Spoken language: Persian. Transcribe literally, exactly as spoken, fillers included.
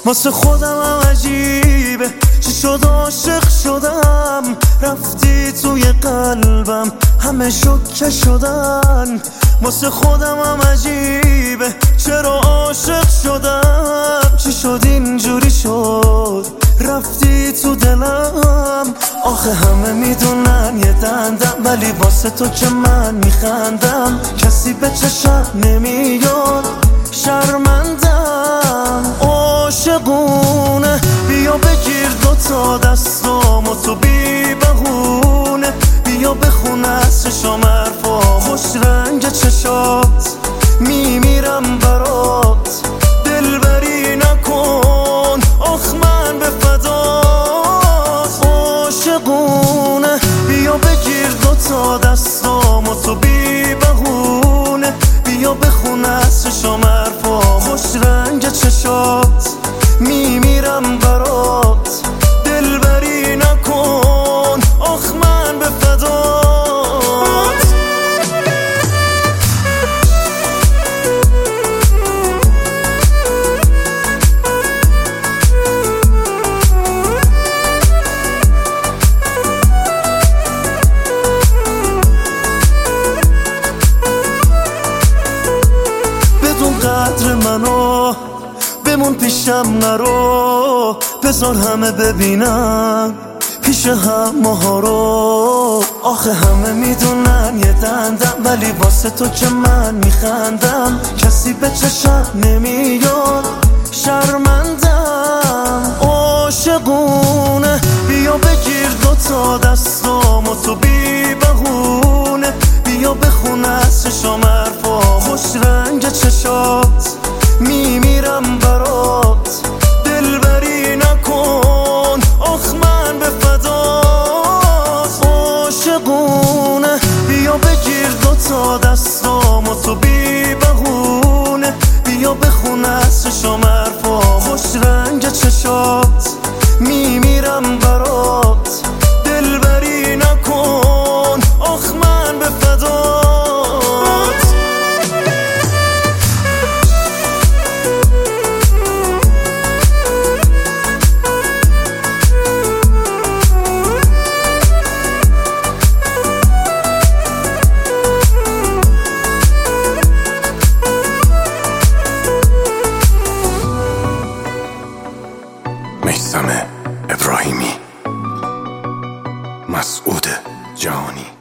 واسه خودم هم عجیبه چی شد عاشق شدم، رفتی توی قلبم همه شکه شدن. واسه خودم هم عجیبه چرا عاشق شدم، چی شد اینجوری شد رفتی تو دلم. آخه همه میدونن یه دندم، ولی واسه تو که من میخندم. کسی به چشم نمیاد شرمندم. عاشقونه بیا بگیر دوتا دستامو تو بی بهونه، بیا بخون از چشام حرفا خوش رنگ چشات، میمیرم برات دلبری نکن آخ من به فدات. عاشقونه بیا بگیر دوتا دستامو تو بی بهونه، بیا بخون از چشام حرفا خوش رنگ چشات، میمیرم برات دلبری نکن آخ من به فدات. بدون قدر منو بمون پیشم نرو، بذار همه ببینم پیش هم ماها رو. آخه همه میدونن یه دندم، ولی واسه تو که من میخندم. کسی به چشم نمیاد شرمندم. عاشقونه بیا بگیر دوتا دستامو تو بی بهونه، بیا بخون از چشام حرفا خوش رنگ چشات، میمیرم برات دلبری نکن آخ من به فدات. عاشقونه بیا بگیر دوتا دستامو تو بی بهونه، بیا بخون از چشام حرفا خوش رنگ چشات، میمیرم برات دلبری نکن آخ من به فدات. میثم ابراهیمی، مسعود جهانی.